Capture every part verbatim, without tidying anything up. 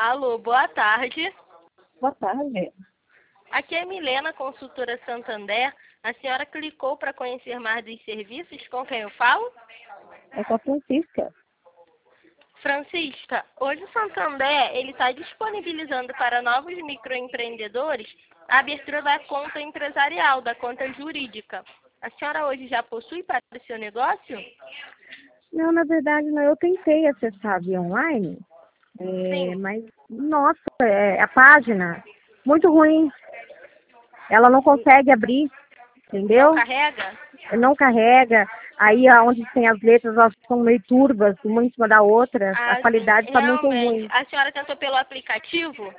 Alô, boa tarde. Boa tarde. Aqui é Milena, consultora Santander. A senhora clicou para conhecer mais dos serviços. Com quem eu falo? É com a Francisca. Francisca, hoje o Santander ele está disponibilizando para novos microempreendedores a abertura da conta empresarial, da conta jurídica. A senhora hoje já possui para o seu negócio? Não, na verdade, não. Eu tentei acessar via online, é, Sim. mas, nossa, é, a página, muito ruim. Ela não consegue abrir, Não entendeu? carrega? Não carrega. Aí, onde tem as letras, elas são meio turbas, uma em cima da outra. A Ah, sim, qualidade está muito realmente. ruim. A senhora tentou pelo aplicativo?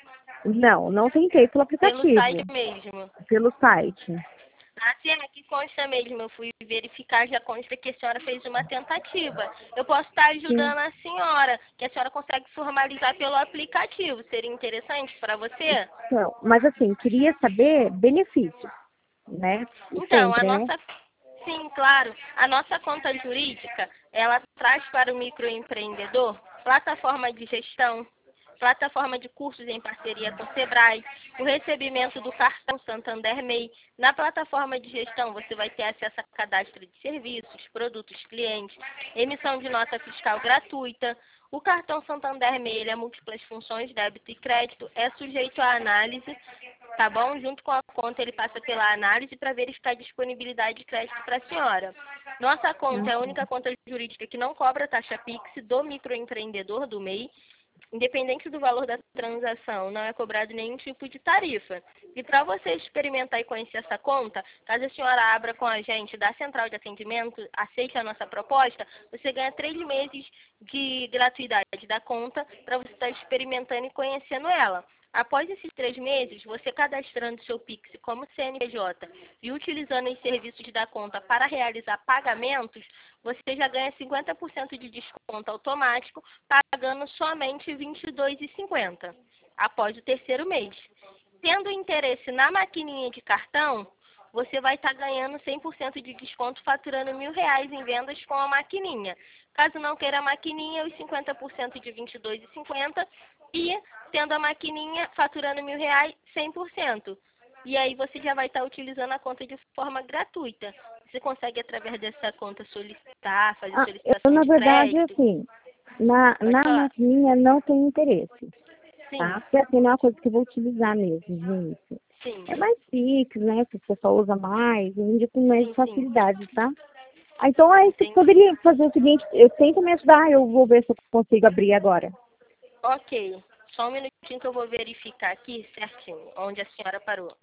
Não, não tentei pelo Pelo site aplicativo, mesmo? pelo site. Assim, aqui consta mesmo, eu fui verificar, já consta que a senhora fez uma tentativa. Eu posso estar Sim. ajudando a senhora, que a senhora consegue formalizar pelo aplicativo. Seria interessante para você? Então, mas assim, queria saber benefícios, né? Então, a Sempre, né? nossa, sim, claro, a nossa conta jurídica, ela traz para o microempreendedor plataforma de gestão, plataforma de cursos em parceria com o Sebrae, o recebimento do cartão Santander M E I. Na plataforma de gestão, você vai ter acesso a cadastro de serviços, produtos, clientes, emissão de nota fiscal gratuita. O cartão Santander M E I ele é múltiplas funções, débito e crédito, é sujeito à análise, tá bom? Junto com a conta, ele passa pela análise para verificar a disponibilidade de crédito para a senhora. Nossa conta é a única conta jurídica que não cobra taxa Pix do microempreendedor do M E I. Independente do valor da transação, não é cobrado nenhum tipo de tarifa. E para você experimentar e conhecer essa conta, caso a senhora abra com a gente da central de atendimento, aceite a nossa proposta, você ganha três meses de gratuidade da conta para você estar experimentando e conhecendo ela. Após esses três meses, você cadastrando seu Pix como C N P J e utilizando os serviços da conta para realizar pagamentos, você já ganha cinquenta por cento de desconto automático, pagando somente vinte e dois reais e cinquenta centavos após o terceiro mês. Tendo interesse na maquininha de cartão, você vai estar ganhando cem por cento de desconto faturando mil reais em vendas com a maquininha. Caso não queira a maquininha, os cinquenta por cento de vinte e dois reais e cinquenta centavos e tendo a maquininha faturando mil reais, cem por cento. E aí você já vai estar utilizando a conta de forma gratuita. Você consegue, através dessa conta, solicitar, fazer Ah, eu, solicitação na de verdade, crédito. assim, na, Pode na falar? maquininha não tenho interesse, Sim, tá? Porque assim, não é uma coisa que eu vou utilizar mesmo, gente. sim, É mais fixo, né? Que o pessoal usa mais, hoje em dia tem mais sim, sim. facilidade, tá? Ah, então, aí você Entendi. poderia fazer o seguinte, eu tento me ajudar, eu vou ver se eu consigo abrir agora. Ok, só um minutinho que eu vou verificar aqui certinho, onde a senhora parou.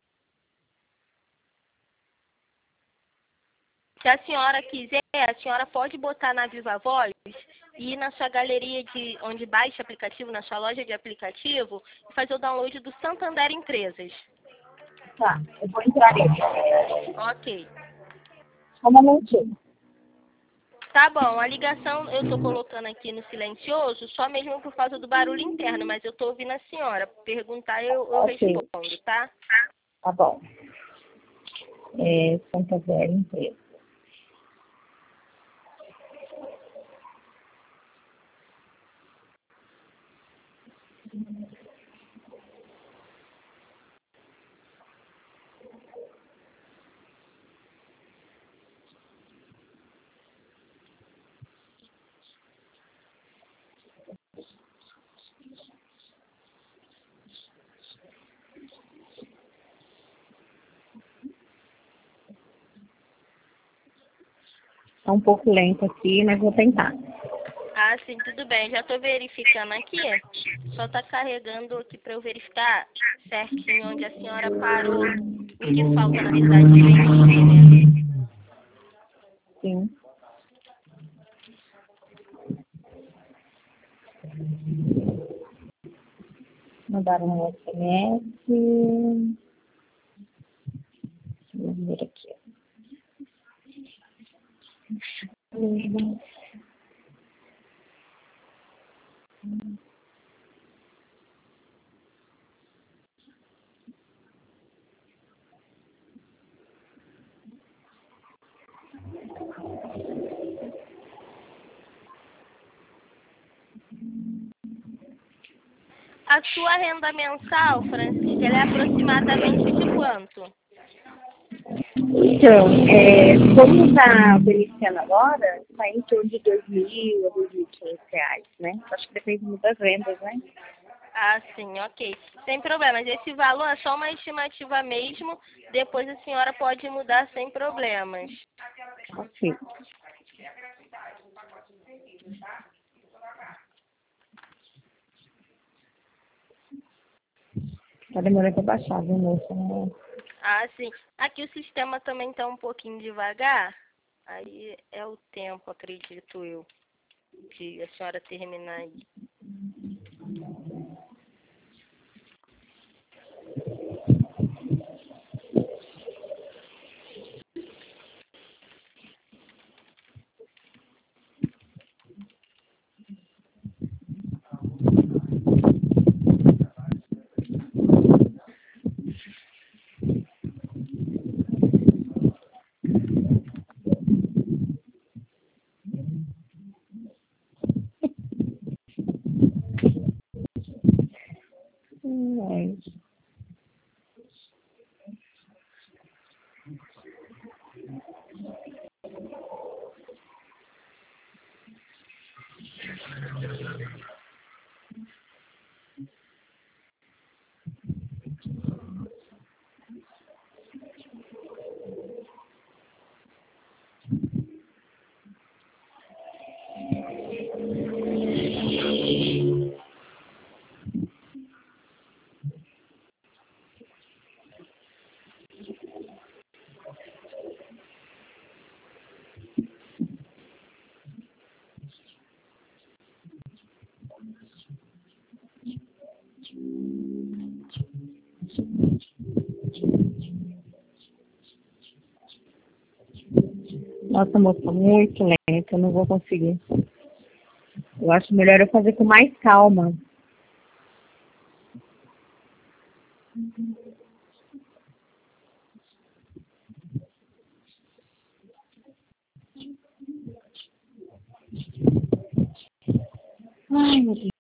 Se a senhora quiser, a senhora pode botar na Viva Voz e ir na sua galeria de onde baixa aplicativo, na sua loja de aplicativo, e fazer o download do Santander Empresas. Tá, eu vou entrar aí. Ok. Só um momentinho. Tá bom, a ligação eu tô colocando aqui no silencioso só mesmo por causa do barulho interno, mas eu tô ouvindo a senhora. Perguntar eu, eu Ok, respondo, tá? tá bom. É, Santander Empresa. Tá um pouco lento aqui, mas vou tentar. Ah, sim, tudo bem. Já tô verificando aqui. Só tá carregando aqui para eu verificar certinho onde a senhora parou. O que falta, na verdade, preencher, né? Sim. Mandaram um S M S. Vamos ver aqui. A sua renda mensal, Francisca, ela é aproximadamente de quanto? Então, é, como está beneficiando agora, está em torno de dois mil a dois mil e quinhentos reais, né? Acho que depende muito das vendas, né? Ah, sim, ok. Sem problemas. Esse valor é só uma estimativa mesmo. Depois a senhora pode mudar sem problemas. Ok. Tá demorando para baixar, viu, moça? Né? Ah, sim. Aqui o sistema também está um pouquinho devagar. Aí é o tempo, acredito eu, de a senhora terminar aí. Hum, é. Nossa, moça, muito lenta, eu não vou conseguir. Eu acho melhor eu fazer com mais calma. Ai, meu Deus.